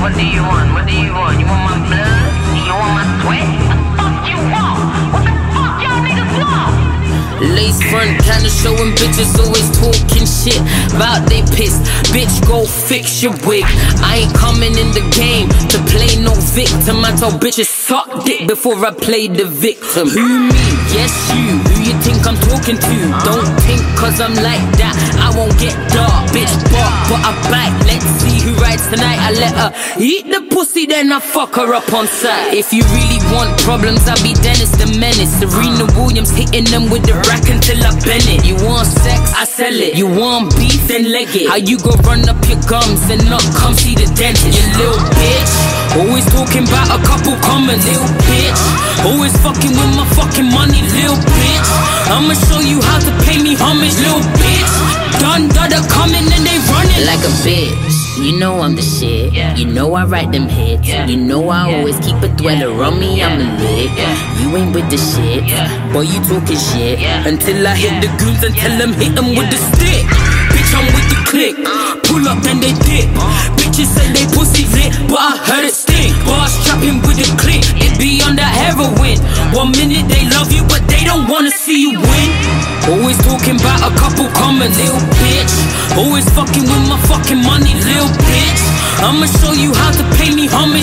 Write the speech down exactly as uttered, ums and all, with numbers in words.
what do you want? What do you want? You want my blood? You want my sweat? What the fuck you want? What the fuck y'all niggas want? Lace front kinda showing bitches always talking shit about they pissed. Bitch, go fix your wig. I ain't coming in the game to play no victim. I tell bitches suck dick before I play the victim. Who me? Yes you. Who you think I'm talking to? Don't think cause I'm like that I won't get dark. Bitch bark but I bite. Let's see who rides tonight. I let her eat the pussy then I fuck her up on sight. If you really want problems I be Dennis the Menace. Serena Williams hitting them with the rack until I bend it. You want sex? I sell it. You want beef? Then leg it. How you go run up your gums and not come see the dentist? You little bitch. Always talking about a couple comments. Little bitch. Always fucking with my fucking money. Little bitch. I'ma show you how to pay me homage. Little bitch. Done, dada coming and they running like a bitch. You know I'm the shit. Yeah. You know I write them hits. Yeah. You know I yeah. always keep a dweller yeah. on me. Yeah. I'm a lit. Yeah. You ain't with the shit. Yeah. Boy, you talking shit. Yeah. Until I hit yeah. the goons and yeah. tell them hit them yeah. with the stick. Bitch, I'm with the click. Pull up and they dip. Bitches say they pussy lit, but I heard it stink. Bars trapping with a click. It be on that heroin. One minute they love you, but they don't wanna see you win. Always talking about a couple comments, little bitch. Always fucking with my fucking money, little bitch. I'ma show you how to pay me homage.